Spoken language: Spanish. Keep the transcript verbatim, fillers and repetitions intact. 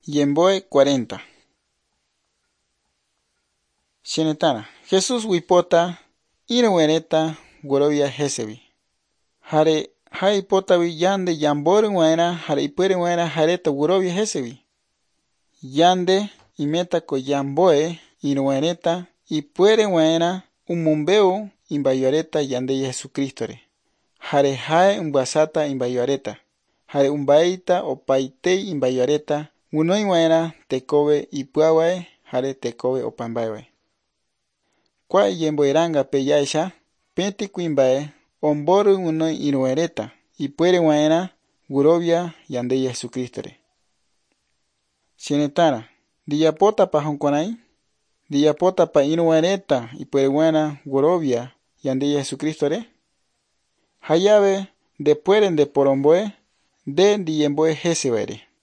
Yemboe cuarenta. Shenetana. Jesús wipota inuereta gurovia jesevi. Hare hai potavi yande yambore waena hare ipere waena hareta gurovia jesevi. Yande imeta ko yamboe inuereta ipuere waena umumbeu imbayareta yande Jesucristore. Hare hae umbasata imbayareta. Hare umbaita opaitei imbayareta. Unoi waena tekowe ipuawae hare tekowe opambaewe. Kwa yemboiranga peyaisha penti kuimbae omboru unoi inuereta. Ipuere waena gurovia yande Jesucristore. Shenetana. Diyapota pa honkonai. Diyapota pa inuereta ipuere waena gurovia yande Jesucristore. Hayabe de pueren de poromboe de diyemboe jesewere.